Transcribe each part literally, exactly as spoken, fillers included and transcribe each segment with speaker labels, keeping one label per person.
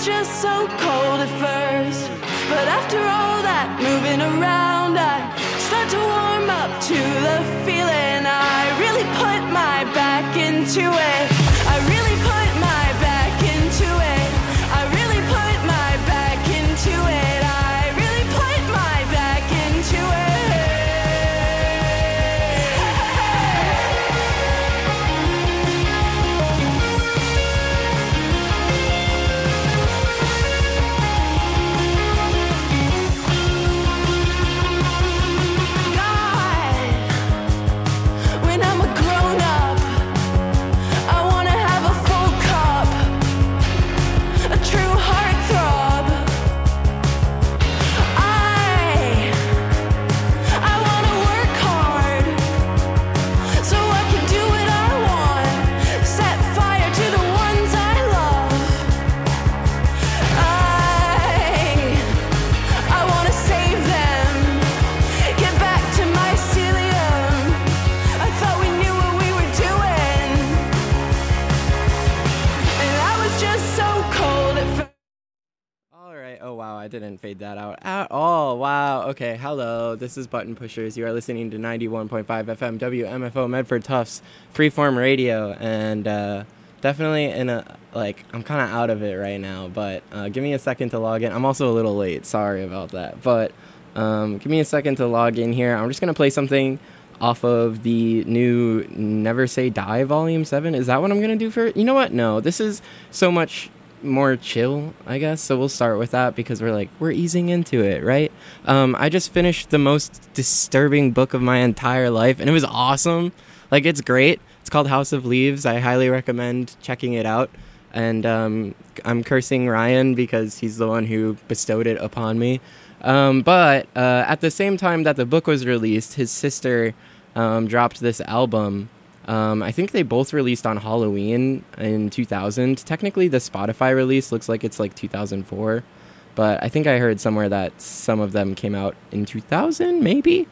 Speaker 1: just so cold at first, but after all that moving around, I start to warm up to the feeling. I really put my back into it. I really put my back into it. I really put my back into it. I really put my back into it.
Speaker 2: I didn't fade that out at all. Wow. Okay. Hello. This is Button Pushers. You are listening to ninety-one point five F M W M F O Medford Tufts Freeform Radio, and uh, definitely in a like I'm kind of out of it right now. But uh, give me a second to log in. I'm also a little late. Sorry about that. But um, give me a second to log in here. I'm just gonna play something off of the new Never Say Die Volume seven. Is that what I'm gonna do for it? You know what? No. This is so much more chill, I guess, so we'll start with that because we're like we're easing into it, right? um I just finished the most disturbing book of my entire life, and it was awesome. Like, it's great. It's called House of Leaves. I highly recommend checking it out. And um I'm cursing Ryan because he's the one who bestowed it upon me. Um but uh at the same time that the book was released, his sister um dropped this album. Um, I think they both released on Halloween in two thousand. Technically, the Spotify release looks like it's like two thousand four, but I think I heard somewhere that some of them came out in two thousand, maybe.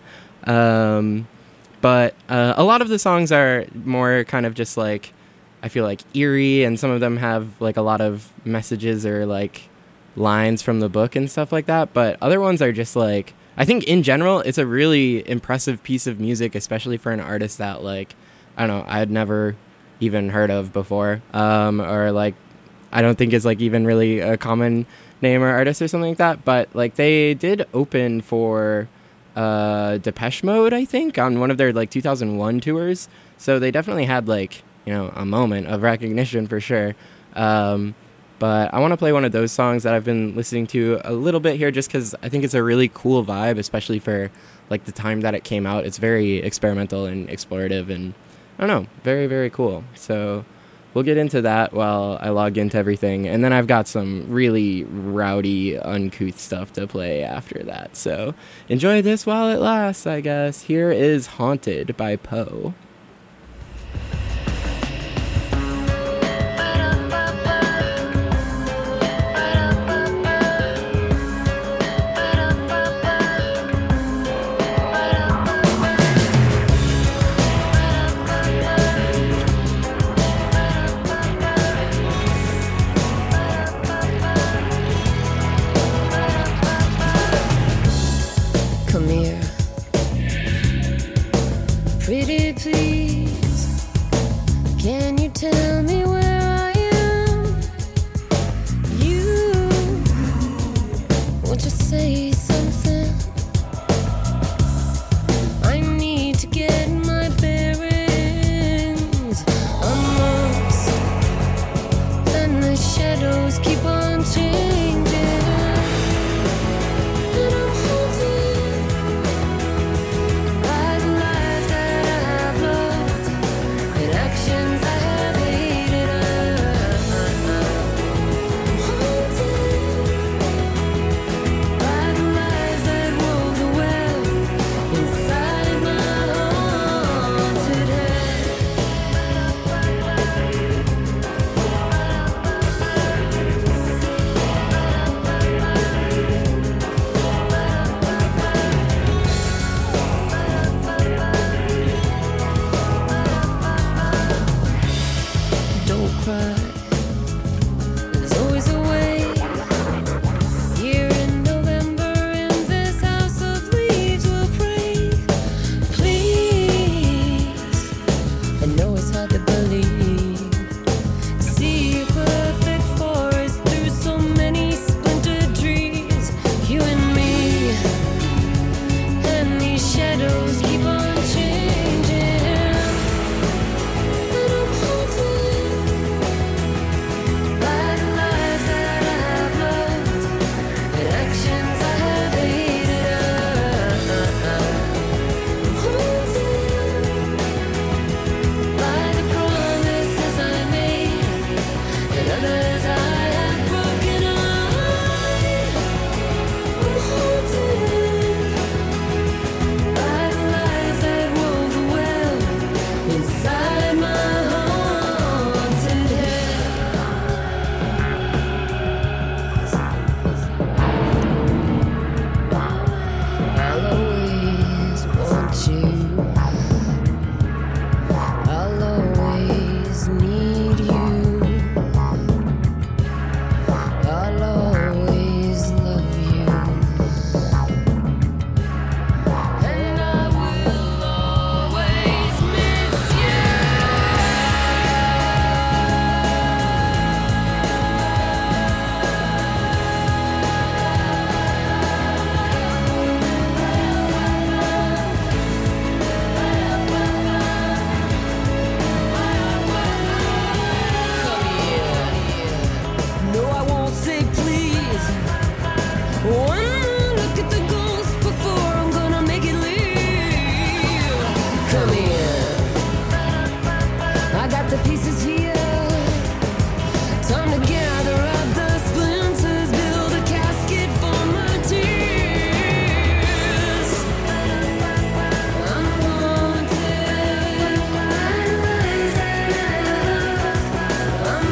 Speaker 2: Um, but uh, a lot of the songs are more kind of just like, I feel like eerie, and some of them have like a lot of messages or like lines from the book and stuff like that. But other ones are just like, I think in general, it's a really impressive piece of music, especially for an artist that like, I don't know, I had never even heard of before, um, or like, I don't think is like even really a common name or artist or something like that. But like, they did open for uh, Depeche Mode, I think, on one of their like two thousand one tours. So they definitely had like, you know, a moment of recognition for sure. Um, but I want to play one of those songs that I've been listening to a little bit here, just because I think it's a really cool vibe, especially for like the time that it came out. It's very experimental and explorative, and I don't know, very, very cool. So we'll get into that while I log into everything. And then I've got some really rowdy, uncouth stuff to play after that. So enjoy this while it lasts, I guess. Here is Haunted by Poe.
Speaker 1: Time to gather up the splinters, build a casket for my tears. I'm haunted. I'm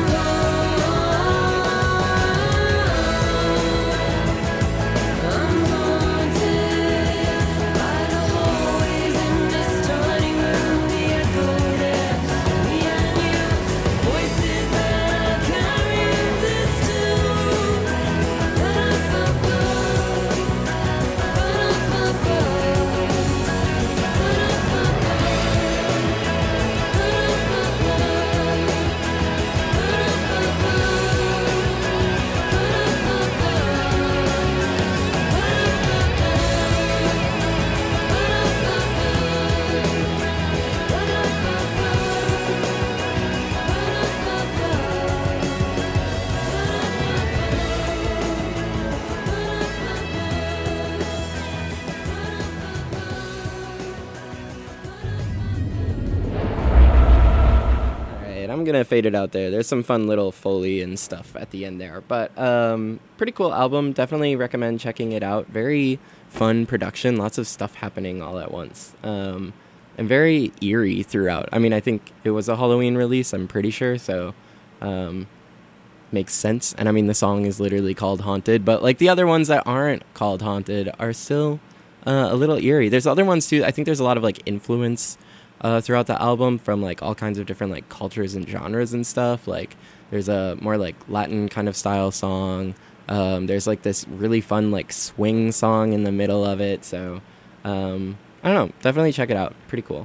Speaker 1: I'm haunted by the hallways in this tiny room, the echo there, me and you, voices that carry this tune. Ba-da-ba-ba, ba-da-ba-ba,
Speaker 2: Alright, I'm gonna fade it out there. There's some fun little Foley and stuff at the end there. But um, pretty cool album. Definitely recommend checking it out. Very fun production. Lots of stuff happening all at once. Um, and very eerie throughout. I mean, I think it was a Halloween release, I'm pretty sure. So um, makes sense. And I mean, the song is literally called Haunted. But like the other ones that aren't called Haunted are still uh, a little eerie. There's other ones too. I think there's a lot of like influence Uh, throughout the album from like all kinds of different like cultures and genres and stuff. Like there's a more like Latin kind of style song. Um, there's like this really fun like swing song in the middle of it. So um, I don't know, definitely check it out. Pretty cool.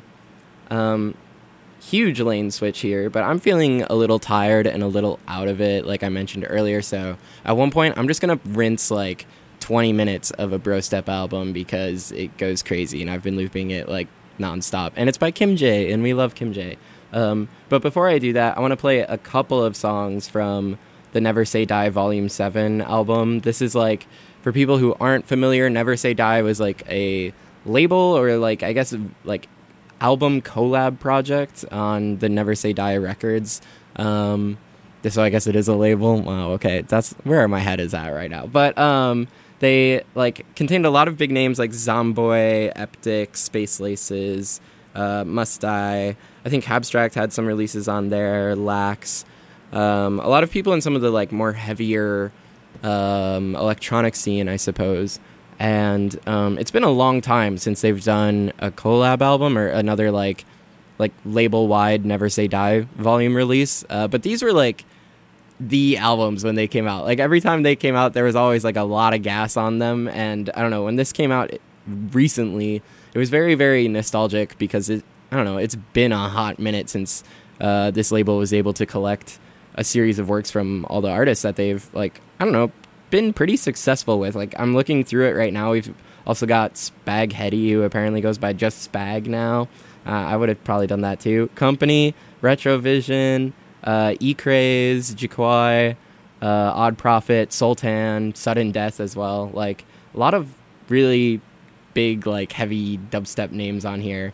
Speaker 2: Um, huge lane switch here, but I'm feeling a little tired and a little out of it, like I mentioned earlier. So at one point I'm just gonna rinse like twenty minutes of a Bro Step album because it goes crazy and I've been looping it like nonstop, and it's by Kim J, and we love Kim J. Um, but before I do that, I want to play a couple of songs from the Never Say Die Volume seven album. This is like, for people who aren't familiar, Never Say Die was like a label or like, I guess, like album collab project on the Never Say Die records. Um, so I guess it is a label. Wow, okay, that's where my head is at right now. But um, they like contained a lot of big names like Zomboy, Eptic, Space Laces, uh, Must Die. I think Abstract had some releases on there. Lax. Um, a lot of people in some of the like more heavier um, electronic scene, I suppose. And um, it's been a long time since they've done a collab album or another like like label wide Never Say Die volume release. Uh, but these were like the albums when they came out. Like every time they came out, there was always like a lot of gas on them. And I don't know, when this came out recently, it was very, very nostalgic because it, I don't know, it's been a hot minute since uh, this label was able to collect a series of works from all the artists that they've like, I don't know, been pretty successful with. Like I'm looking through it right now. We've also got Spag Hetty, who apparently goes by just Spag now. Uh, I would have probably done that too. Company, Retrovision, uh, E-Craze, Jaquai, uh, Odd Prophet, Sultan, Sudden Death as well. Like a lot of really big, like heavy dubstep names on here.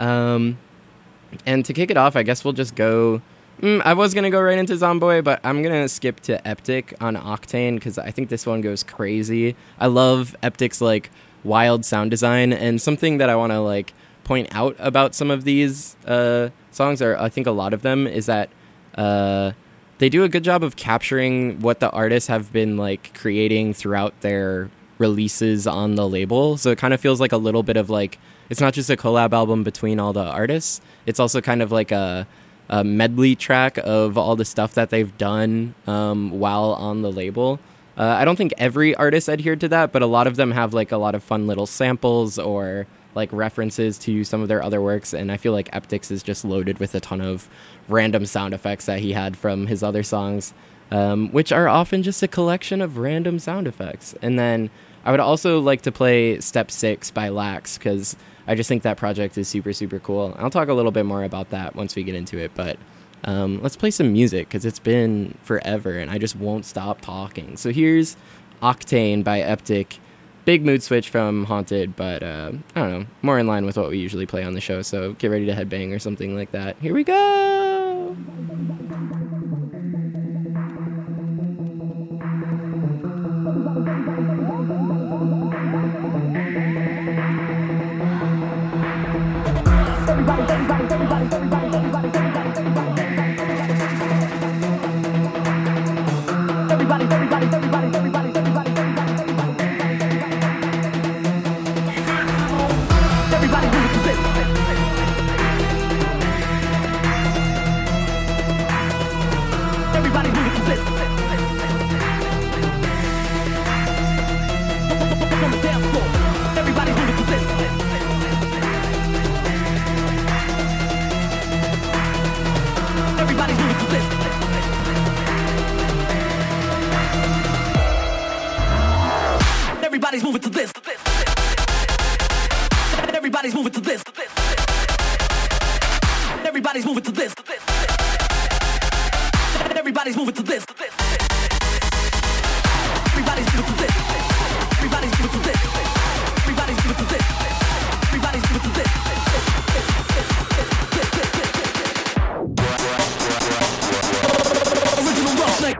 Speaker 2: Um, and to kick it off, I guess we'll just go. Mm, I was gonna go right into Zomboy, but I'm gonna skip to Eptic on Octane because I think this one goes crazy. I love Eptic's like wild sound design, and something that I want to like point out about some of these uh, songs, or I think a lot of them, is that uh, they do a good job of capturing what the artists have been like creating throughout their releases on the label. So it kind of feels like a little bit of like, it's not just a collab album between all the artists. It's also kind of like a, a medley track of all the stuff that they've done um, while on the label. Uh, I don't think every artist adhered to that, but a lot of them have like a lot of fun little samples or like references to some of their other works, and I feel like Eptic's is just loaded with a ton of random sound effects that he had from his other songs, um, which are often just a collection of random sound effects. And then I would also like to play Step Six by Lax, because I just think that project is super, super cool. I'll talk a little bit more about that once we get into it, but um, let's play some music, because it's been forever, and I just won't stop talking. So here's Octane by Eptic. Big mood switch from Haunted, but uh, I don't know, more in line with what we usually play on the show, so get ready to headbang or something like that. Here we go!
Speaker 3: moving to this. Everybody's moving to this. Everybody's moving to this. Everybody's moving to this. Everybody's moving to this. Everybody's moving to this. Everybody's moving to this. Original Roughneck.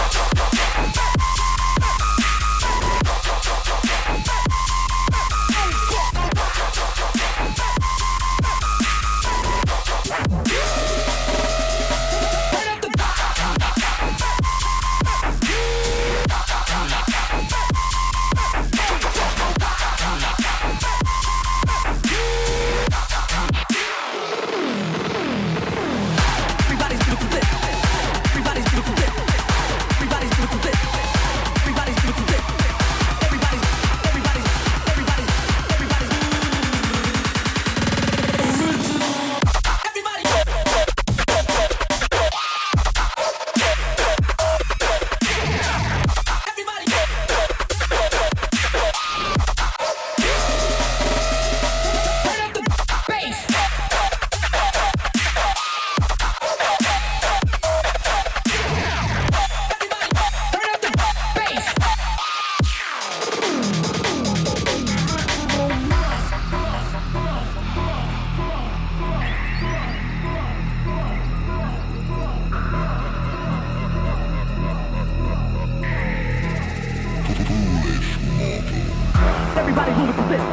Speaker 3: Everybody moving to this.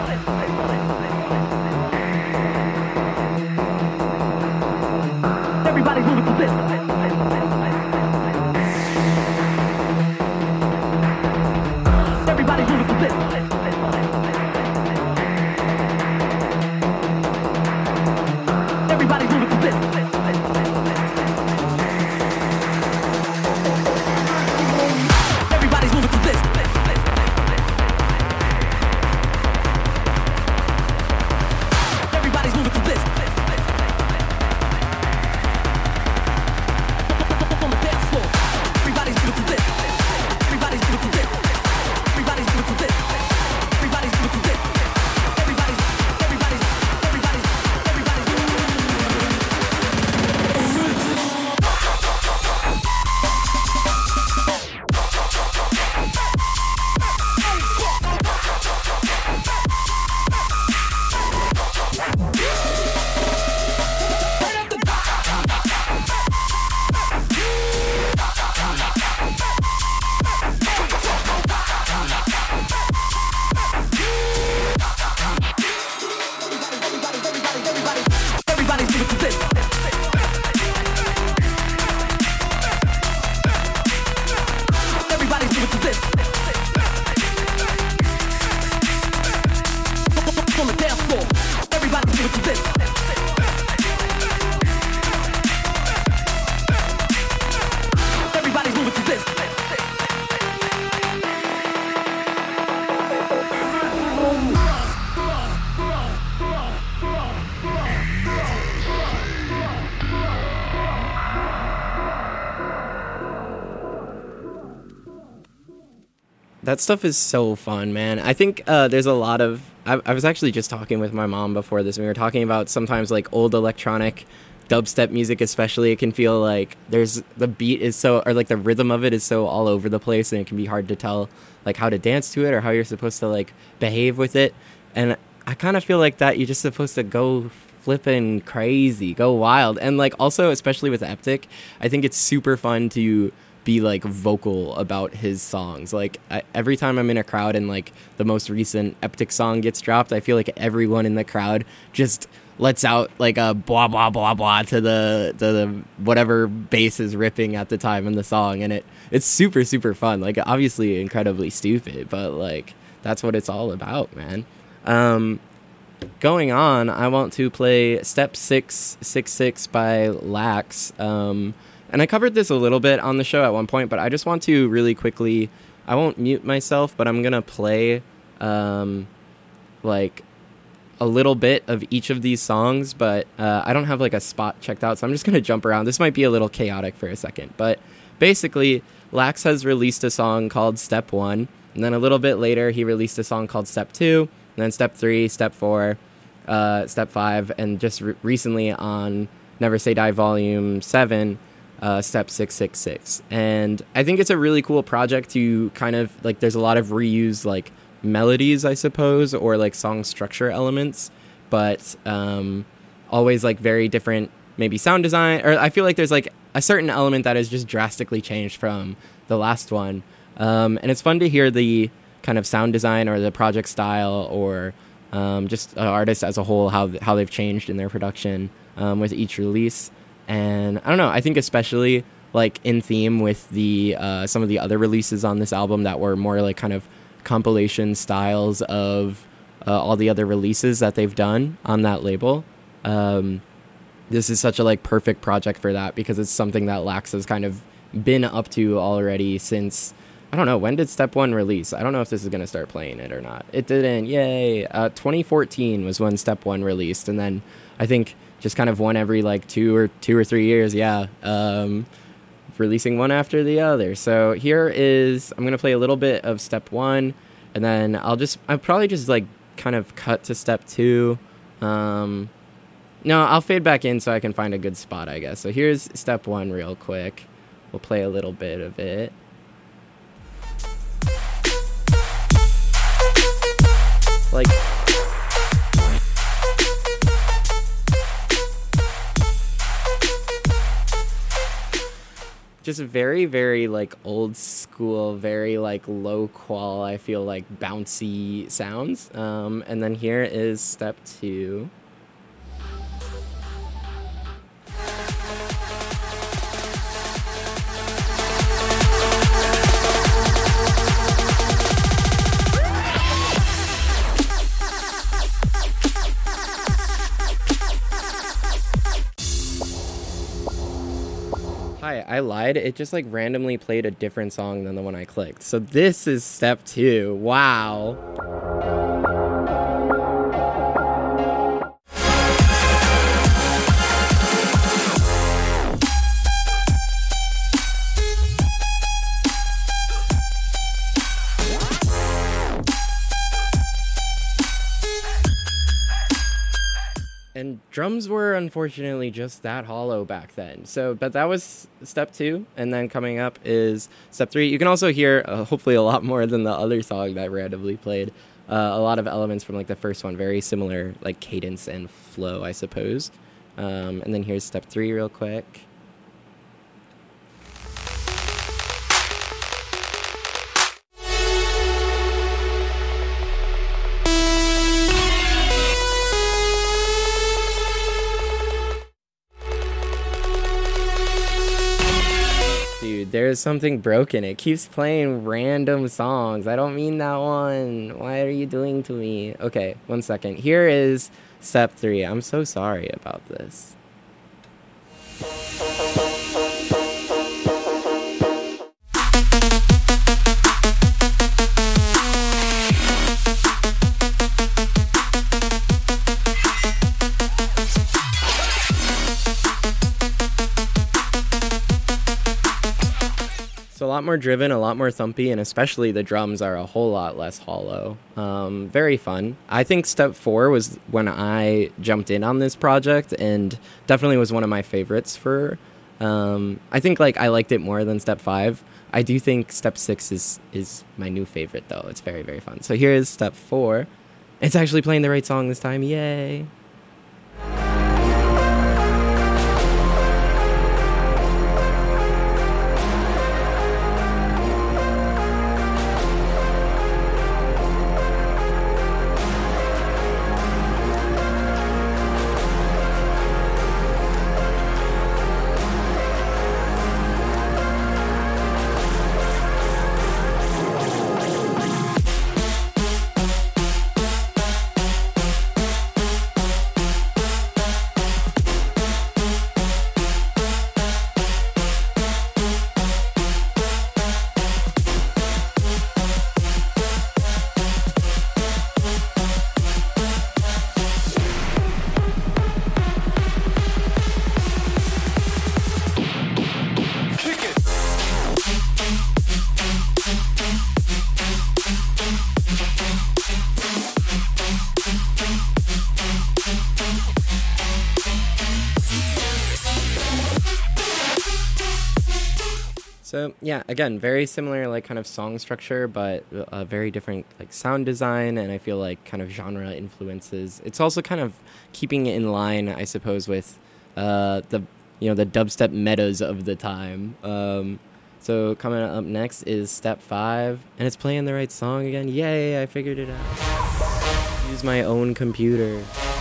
Speaker 3: Everybody's moving to this. Everybody's moving to this. Everybody's moving to this. Everybody's moving to this. Everybody's moving to this. On the dance floor. Everybody's moving to this. Everybody's moving to this. Everybody's moving to this. Everybody's moving to this. Everybody's, everybody's, everybody's, everybody's moving. Everybody's moving to this. Everybody's moving to this. On the dance floor. Everybody's moving to this. Everybody's moving to this.
Speaker 2: That stuff is so fun, man. I think uh, there's a lot of... I, I was actually just talking with my mom before this, and we were talking about sometimes, like, old electronic dubstep music especially. It can feel like there's... The beat is so... Or, like, the rhythm of it is so all over the place, and it can be hard to tell, like, how to dance to it or how you're supposed to, like, behave with it. And I kind of feel like that you're just supposed to go flipping crazy, go wild. And, like, also, especially with Eptic, I think it's super fun to... be like vocal about his songs. Like I, every time I'm in a crowd and like the most recent Eptic song gets dropped, I feel like everyone in the crowd just lets out like a blah blah blah blah to the to the whatever bass is ripping at the time in the song, and it it's super super fun. Like obviously incredibly stupid, but like that's what it's all about, man. Um, going on, I want to play Step six six six by Lax. Um, And I covered this a little bit on the show at one point, but I just want to really quickly, I won't mute myself, but I'm going to play um, like a little bit of each of these songs, but uh, I don't have like a spot checked out, so I'm just going to jump around. This might be a little chaotic for a second, but basically Lax has released a song called Step one, and then a little bit later he released a song called Step two, and then Step three, Step four, uh, Step five, and just re- recently on Never Say Die Volume seven, uh, Step six six six. And I think it's a really cool project to kind of, like, there's a lot of reused, like, melodies, I suppose, or, like, song structure elements, but um, always, like, very different, maybe sound design, or I feel like there's, like, a certain element that has just drastically changed from the last one. Um, and it's fun to hear the kind of sound design or the project style or um, just uh, artists as a whole, how how they've changed in their production um, with each release. And I don't know, I think especially like in theme with the uh, some of the other releases on this album that were more like kind of compilation styles of uh, all the other releases that they've done on that label. Um, this is such a like perfect project for that because it's something that Lax has kind of been up to already since, I don't know, when did Step One release? I don't know if this is going to start playing it or not. It didn't. Yay. Uh, twenty fourteen was when Step One released. And then I think just kind of one every like two or two or three years. Yeah. Um, releasing one after the other. So here is, I'm going to play a little bit of Step One and then I'll just, I'll probably just like kind of cut to Step Two. Um, no, I'll fade back in so I can find a good spot, I guess. So here's Step One real quick. We'll play a little bit of it. Like, just very, very like old school, very like low qual, I feel like bouncy sounds. Um, and then here is Step Two. Hi, I lied. It just like randomly played a different song than the one I clicked. So this is Step Two. Wow. And drums were unfortunately just that hollow back then. So, but that was Step Two, and then coming up is Step Three. You can also hear, uh, hopefully, a lot more than the other song that randomly played. Uh, a lot of elements from like the first one, very similar, like cadence and flow, I suppose. Um, and then here's Step Three, real quick. Dude, there's something broken. It keeps playing random songs. I don't mean that one. Why are you doing to me? Okay, one second. Here is Step Three. I'm so sorry about this. So a lot more driven, a lot more thumpy, and especially the drums are a whole lot less hollow. Um, very fun. I think Step Four was when I jumped in on this project, and definitely was one of my favorites for. Um, I think like I liked it more than Step Five. I do think Step Six is is my new favorite though. It's very very fun. So here is Step Four. It's actually playing the right song this time. Yay! So yeah, again, very similar like kind of song structure, but a very different like sound design, and I feel like kind of genre influences. It's also kind of keeping it in line, I suppose, with uh, the you know the dubstep metas of the time. Um, so coming up next is step five, and it's playing the right song again. Yay! I figured it out. Use my own computer.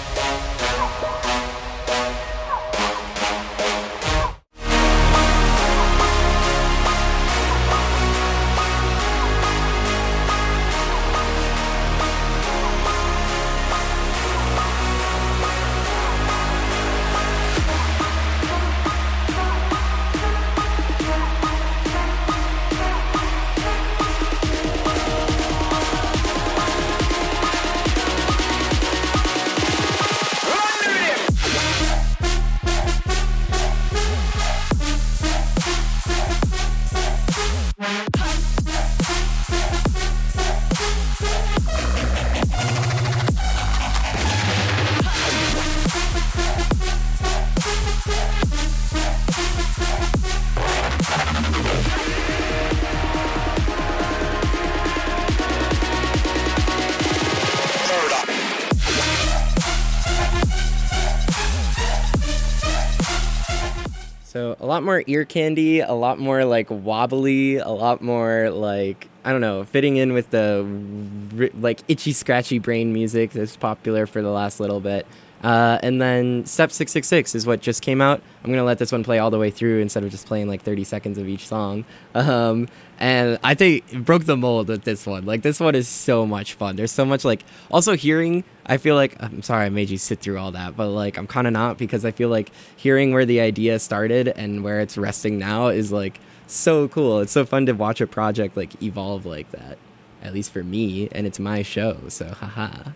Speaker 2: So a lot more ear candy, a lot more like wobbly, a lot more like, I don't know, fitting in with the like itchy, scratchy brain music that's popular for the last little bit. Uh, and then Step six six six is what just came out. I'm going to let this one play all the way through instead of just playing like thirty seconds of each song. Um, and I think it broke the mold with this one. Like, this one is so much fun. There's so much, like, also hearing, I feel like, I'm sorry I made you sit through all that, but like, I'm kind of not, because I feel like hearing where the idea started and where it's resting now is like so cool. It's so fun to watch a project like evolve like that, at least for me, and it's my show, so haha.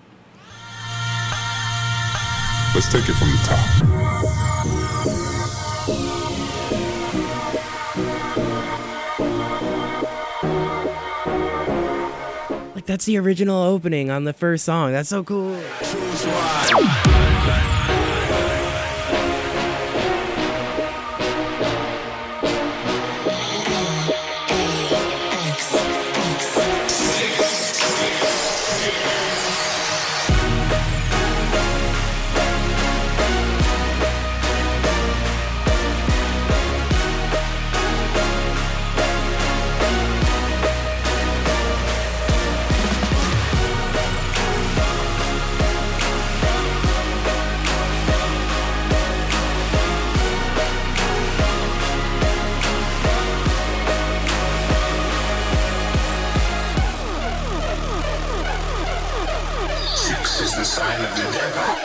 Speaker 4: Let's take it from the top.
Speaker 2: Like, that's the original opening on the first song. That's so cool.
Speaker 4: Is the sign of the devil.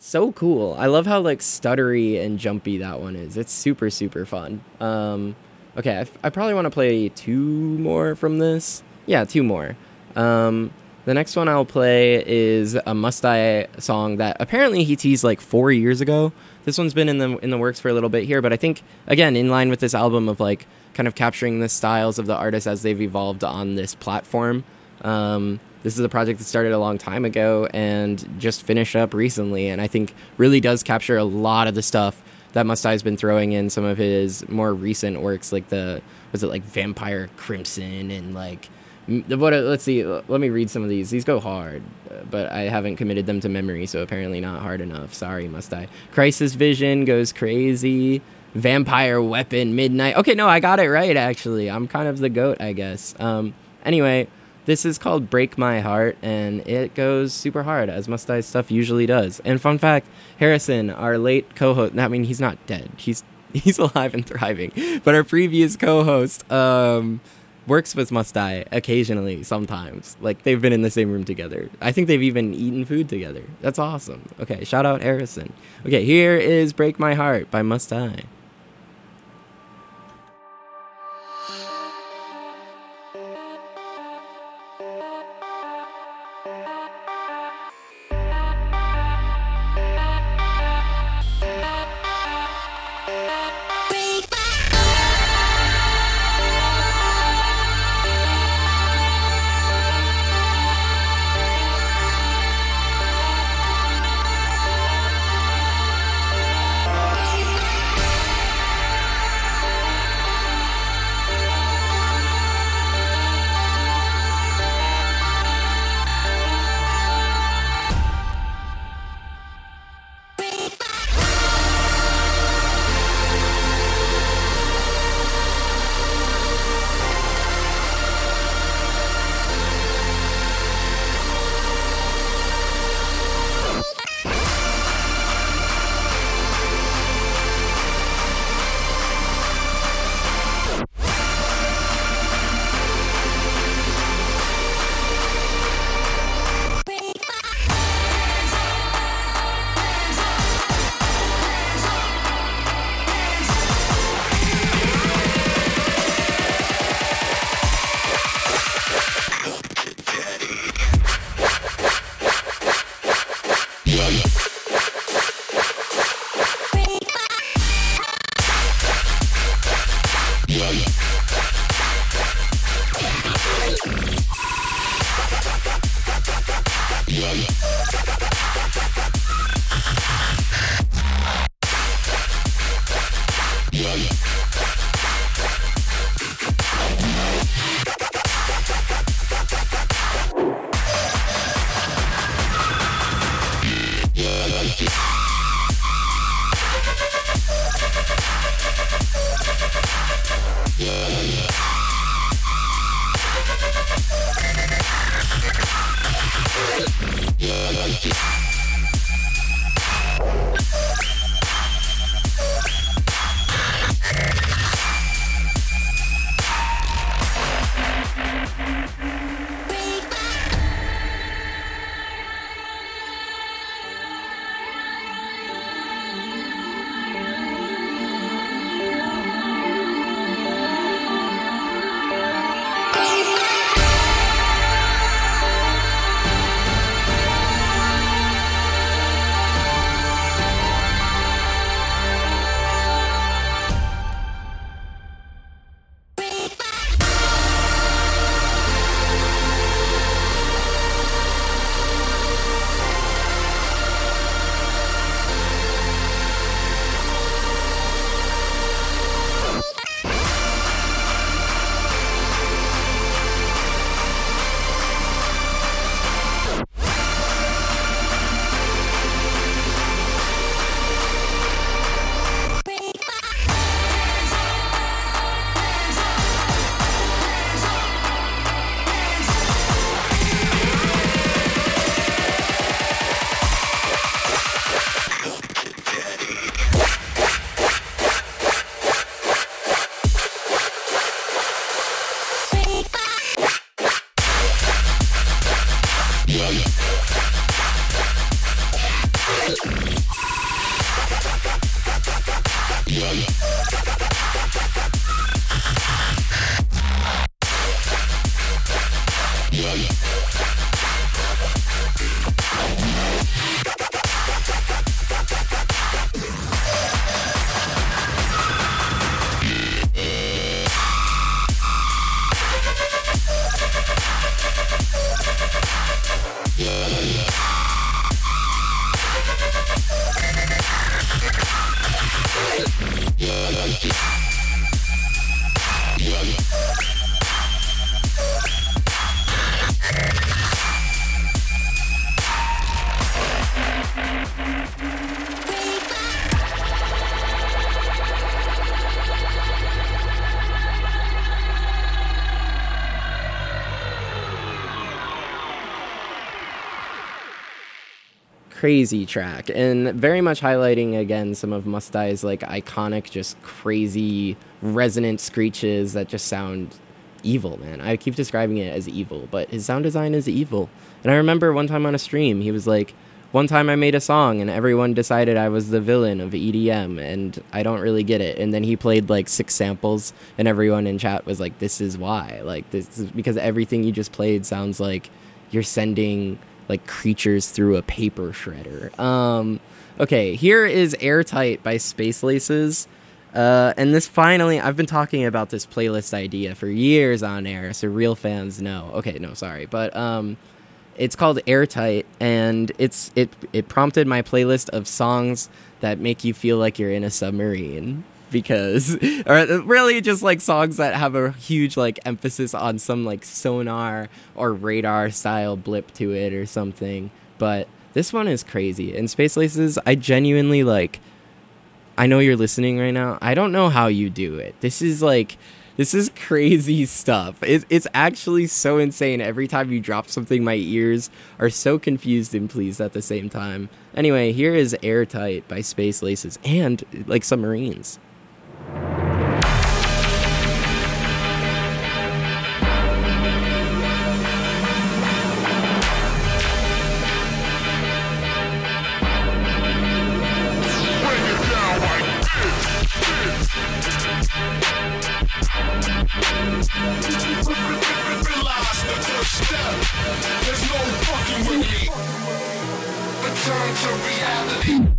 Speaker 2: So cool. I love how like stuttery and jumpy that one is. It's super, super fun. Um, okay, I, f- I probably want to play two more from this. Yeah, two more. Um, the next one I'll play is a Must I song that apparently he teased like four years ago. This one's been in the in the works for a little bit here, but I think, again, in line with this album of like kind of capturing the styles of the artists as they've evolved on this platform. Um, this is a project that started a long time ago and just finished up recently, and I think really does capture a lot of the stuff that Must I's been throwing in some of his more recent works, like the, was it like Vampire Crimson and like, what? Let's see, let me read some of these. These go hard, but I haven't committed them to memory, so apparently not hard enough. Sorry, Must I. Crisis Vision goes crazy. Vampire Weapon, Midnight. Okay, no, I got it right, actually. I'm kind of the GOAT, I guess. Um, anyway, this is called Break My Heart, and it goes super hard, as Must I's stuff usually does. And fun fact, Harrison, our late co-host, I mean, he's not dead. He's he's alive and thriving. But our previous co-host um, works with Must I occasionally, sometimes. Like, they've been in the same room together. I think they've even eaten food together. That's awesome. Okay, shout out Harrison. Okay, here is Break My Heart by Must I. Crazy track, and very much highlighting again some of Must Die's like iconic, just crazy resonant screeches that just sound evil, man. I keep describing it as evil, but his sound design is evil. And I remember one time on a stream, he was like, one time I made a song and everyone decided I was the villain of E D M and I don't really get it. And then he played like six samples and everyone in chat was like, this is why. Like, this is because everything you just played sounds like you're sending like creatures through a paper shredder. Um, okay, here is Airtight by Space Laces. Uh, and this finally, I've been talking about this playlist idea for years on air, so real fans know. Okay, no, sorry. But um, it's called Airtight, and it's it it prompted my playlist of songs that make you feel like you're in a submarine. Because, or really just like songs that have a huge like emphasis on some like sonar or radar style blip to it or something. But this one is crazy. And Space Laces, I genuinely like, I know you're listening right now. I don't know how you do it. This is like, this is crazy stuff. It, it's actually so insane. Every time you drop something, my ears are so confused and pleased at the same time. Anyway, here is Airtight by Space Laces and like submarines.
Speaker 4: There's no fucking with me. Return to reality.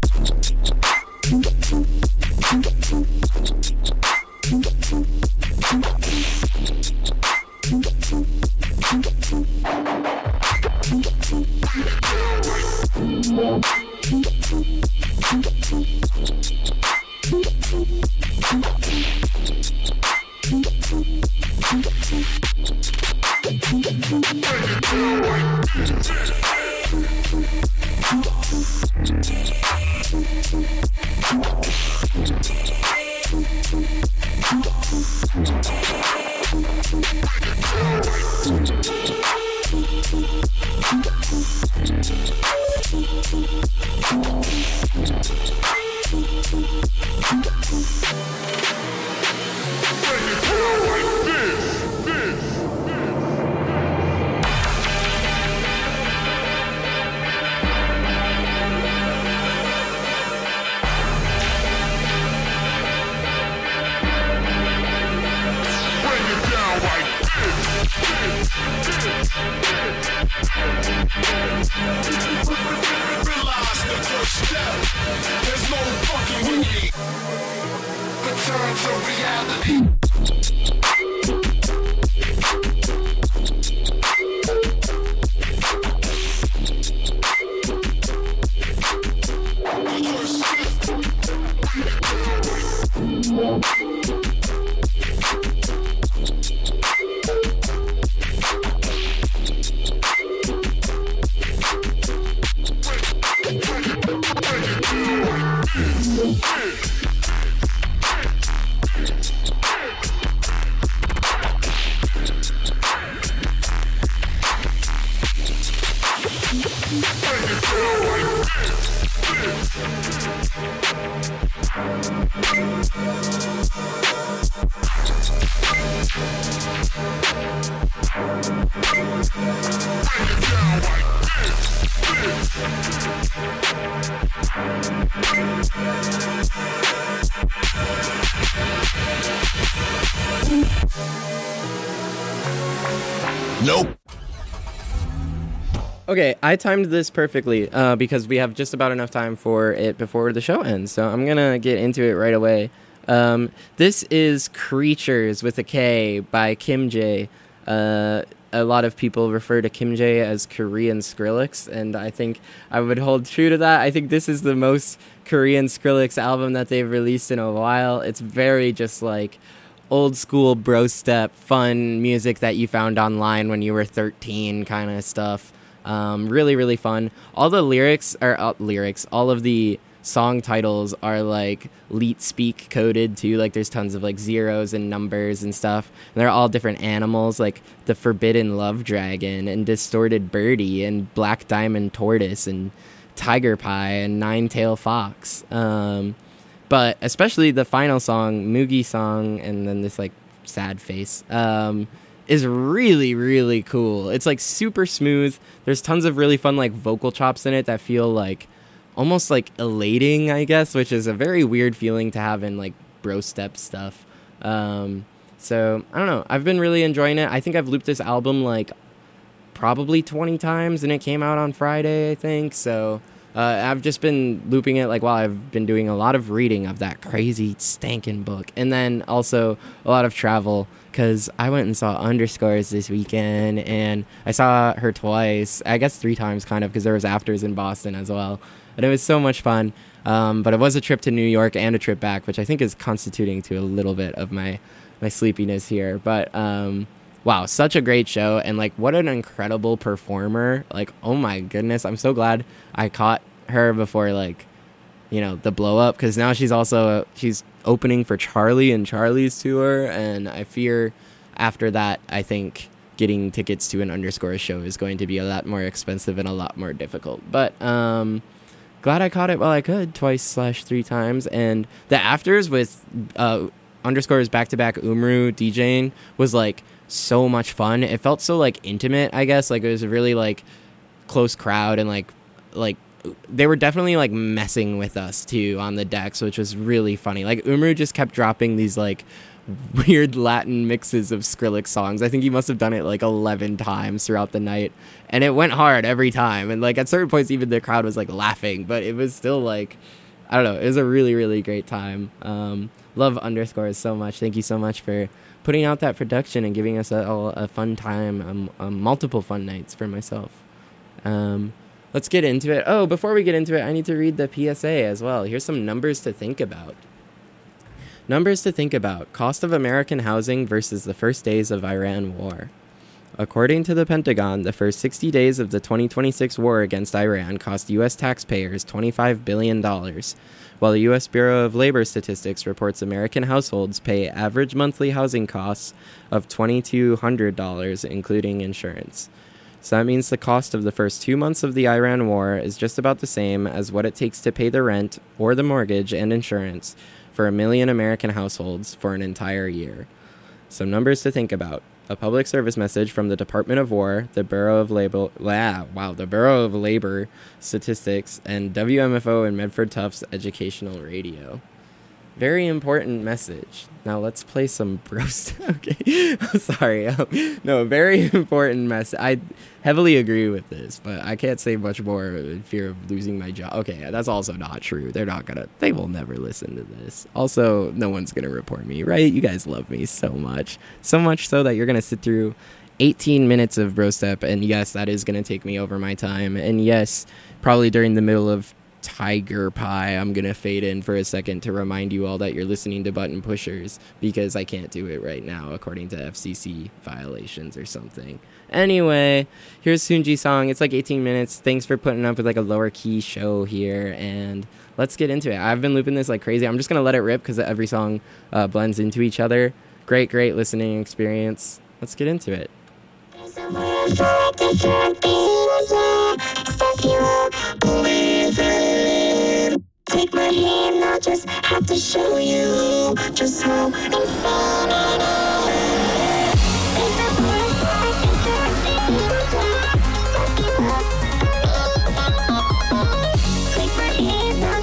Speaker 4: Nope.
Speaker 2: Okay, I timed this perfectly uh, because we have just about enough time for it before the show ends. So I'm going to get into it right away. Um, this is Creatures with a K by Kim J. Uh, a lot of people refer to Kim J as Korean Skrillex, and I think I would hold true to that. I think this is the most Korean Skrillex album that they've released in a while. It's very just like old school bro step, fun music that you found online when you were thirteen kind of stuff. Um, really, really fun. All the lyrics are uh, lyrics. All of the song titles are like Leet speak coded too. Like there's tons of like zeros and numbers and stuff. And they're all different animals, like the Forbidden Love Dragon and Distorted Birdie and Black Diamond Tortoise and Tiger Pie and Nine Tail Fox. Um, but especially the final song, Moogie Song, and then this like sad face. Um, is really, really cool. It's like super smooth. There's tons of really fun like vocal chops in it that feel like almost like elating, I guess, which is a very weird feeling to have in like bro step stuff. Um, so I don't know. I've been really enjoying it. I think I've looped this album like probably twenty times, and it came out on Friday, I think. So uh, I've just been looping it like while I've been doing a lot of reading of that crazy stankin' book, and then also a lot of travel. Because I went and saw Underscores this weekend, and I saw her twice, I guess three times kind of, because there was afters in Boston as well. And it was so much fun. Um, but it was a trip to New York and a trip back, which I think is constituting to a little bit of my, my sleepiness here. But um, wow, such a great show. And like, what an incredible performer. Like, oh my goodness. I'm so glad I caught her before, like, you know, the blow up, because now she's also, she's opening for Charlie and Charlie's tour, and I fear after that, I think getting tickets to an Underscore show is going to be a lot more expensive and a lot more difficult. But um, glad I caught it while I could, twice slash three times, and the afters with uh, Underscore's back-to-back Umru DJing was like so much fun. It felt so like intimate, I guess, like it was a really like close crowd, and like like they were definitely like messing with us too on the decks, which was really funny. Like Umru just kept dropping these like weird Latin mixes of Skrillex songs. I think he must have done it like eleven times throughout the night, and it went hard every time. And like at certain points, even the crowd was like laughing, but it was still like, I don't know, it was a really, really great time. Um, love Underscores so much. Thank you so much for putting out that production and giving us a, a fun time, um, um, multiple fun nights for myself. Um, Let's get into it. Oh, before we get into it, I need to read the P S A as well. Here's some numbers to think about. Numbers to think about. Cost of American housing versus the first days of Iran war. According to the Pentagon, the first sixty days of the twenty twenty-six war against Iran cost U S taxpayers twenty-five billion dollars, while the U S Bureau of Labor Statistics reports American households pay average monthly housing costs of two thousand two hundred dollars, including insurance. So that means the cost of the first two months of the Iran war is just about the same as what it takes to pay the rent or the mortgage and insurance for a million American households for an entire year. Some numbers to think about. A public service message from the Department of War, the Bureau of Labor, wow, wow, the Bureau of Labor Statistics, and W M F O and Medford Tufts Educational Radio. Very important message. Now let's play some bros. Okay, I'm sorry. Um, no, very important message. I heavily agree with this, but I can't say much more in fear of losing my job. Okay, that's also not true. They're not gonna. They will never listen to this. Also, no one's gonna report me, right? You guys love me so much, so much so that you're gonna sit through eighteen minutes of bro step, and yes, that is gonna take me over my time, and yes, probably during the middle of Tiger Pie, I'm gonna fade in for a second to remind you all that you're listening to Button Pushers, because I can't do it right now according to F C C violations or something. Anyway, here's Soonji Song. It's like eighteen minutes. Thanks for putting up with like a lower key show here, and let's get into it. I've been looping this like crazy. I'm just gonna let it rip because every song uh, blends into each other. Great, great listening experience. Let's get into it.
Speaker 5: Take my hand, I'll just have to show you just how infinite Take my hand, I'll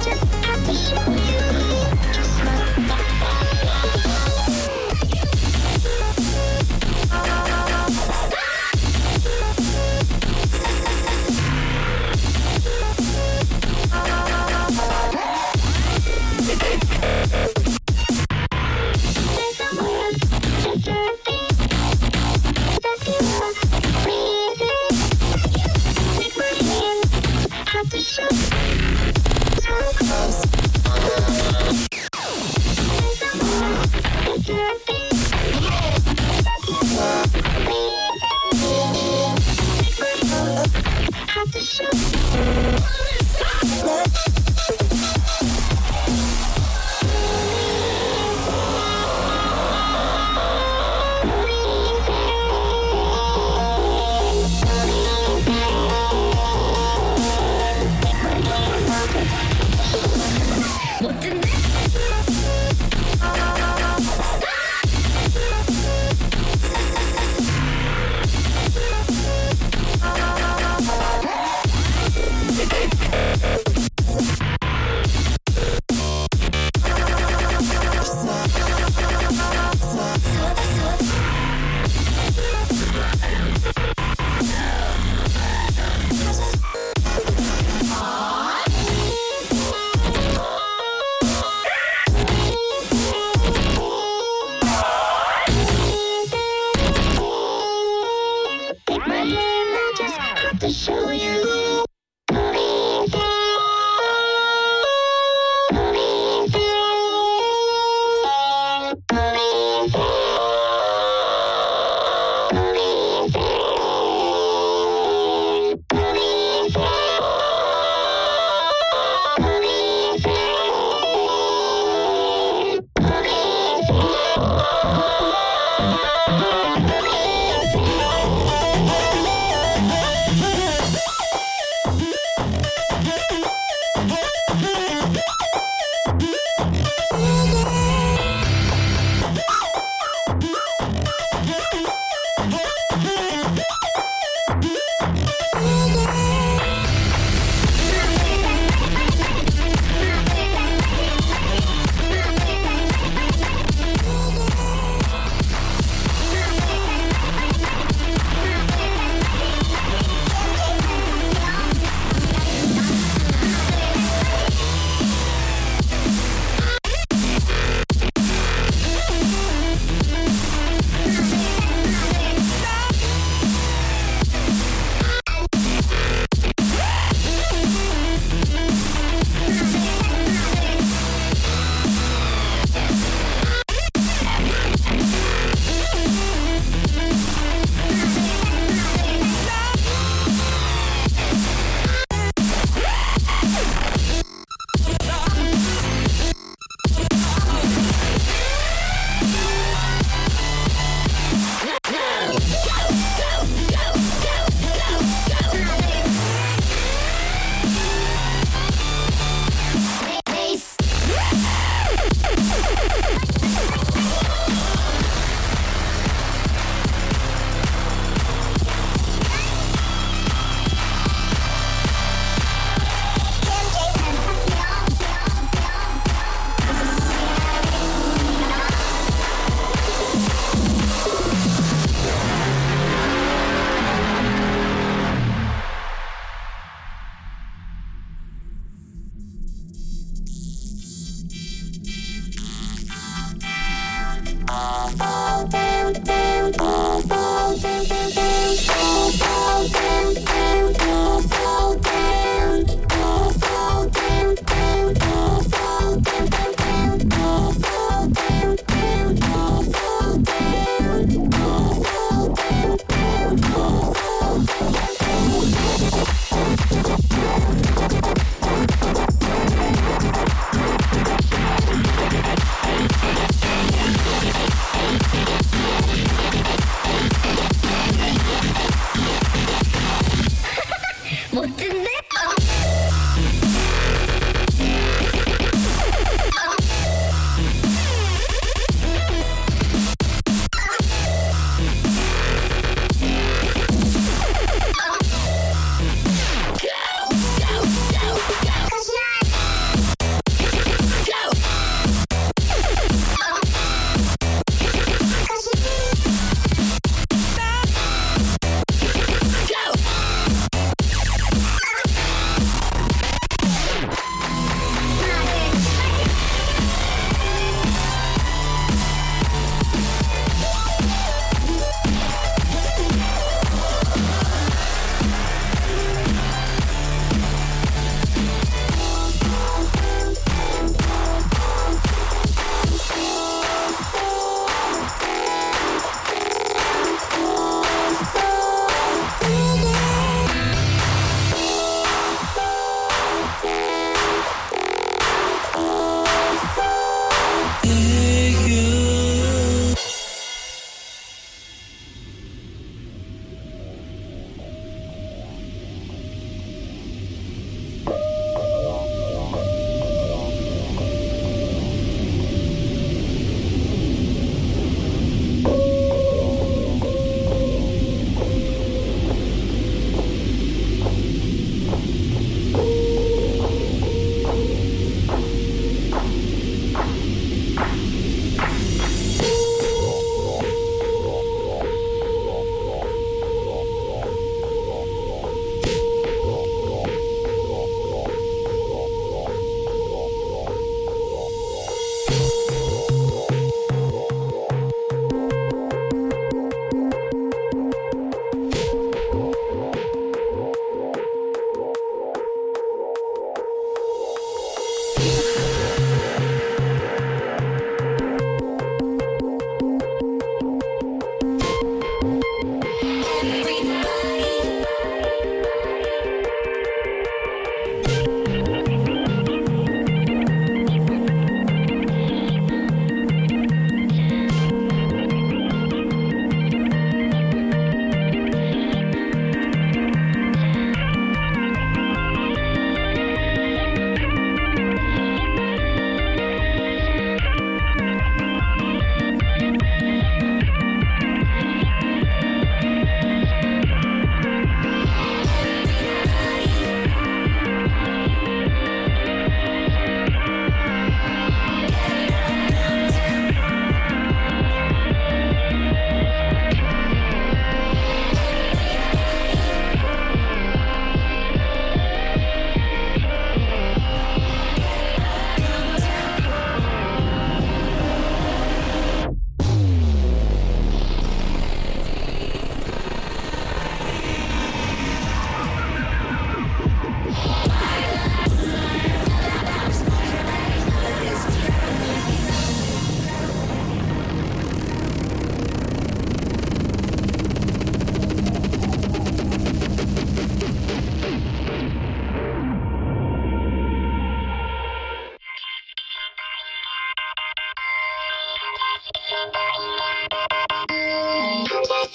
Speaker 5: We'll be right back.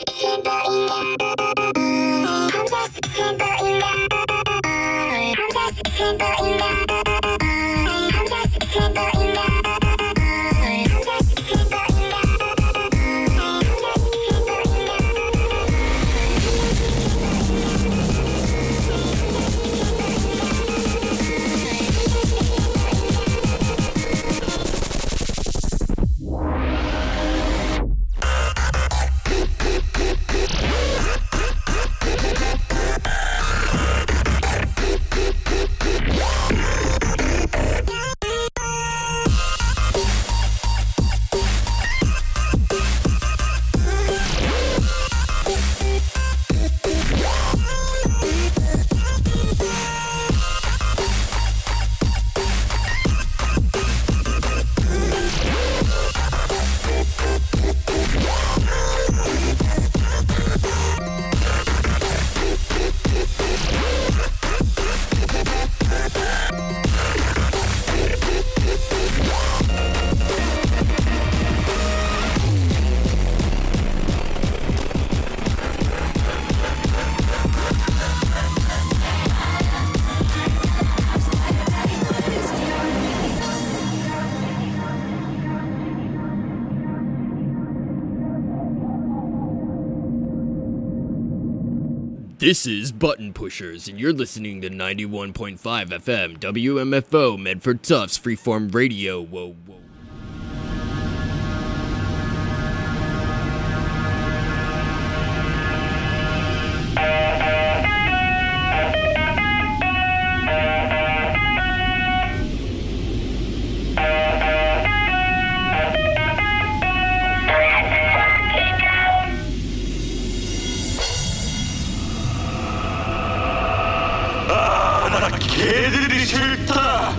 Speaker 6: This is Button Pushers, and you're listening to ninety-one point five F M W M F O Medford Tufts Freeform Radio. Whoa, whoa.
Speaker 4: 걔들이 싫다.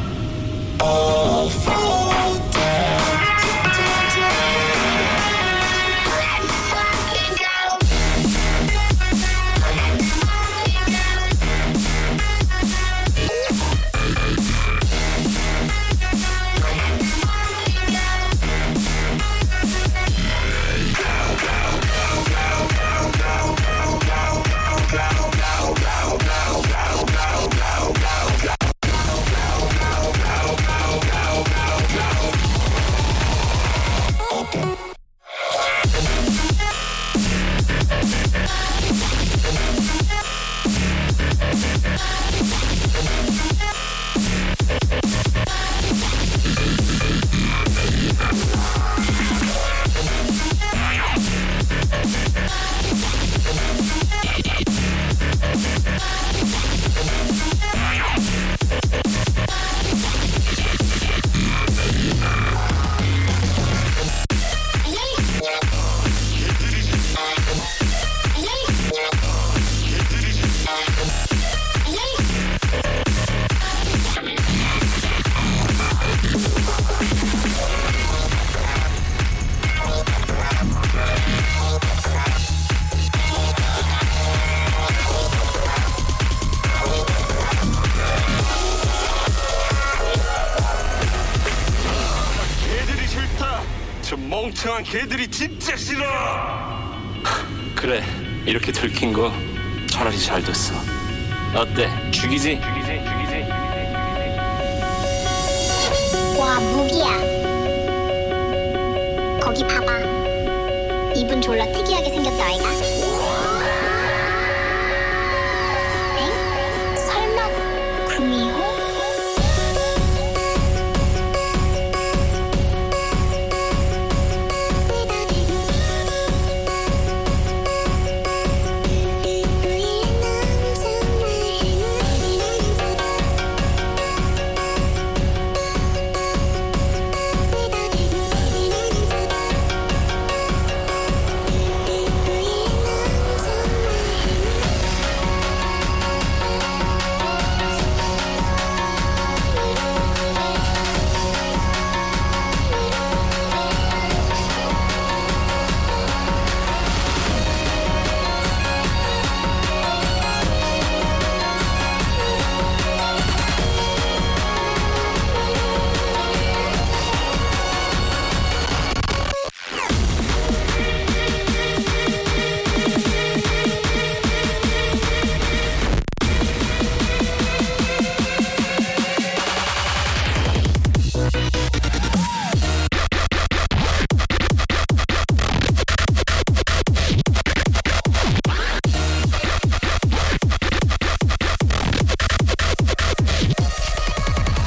Speaker 4: 저 멍청한 개들이 진짜 싫어.
Speaker 7: 그래, 이렇게 들킨 거 차라리 잘 됐어. 어때? 죽이지? 죽이지? 죽이지?
Speaker 8: 와, 무기야. 거기 봐봐. 이분 졸라 특이하게 생겼다, 아이가.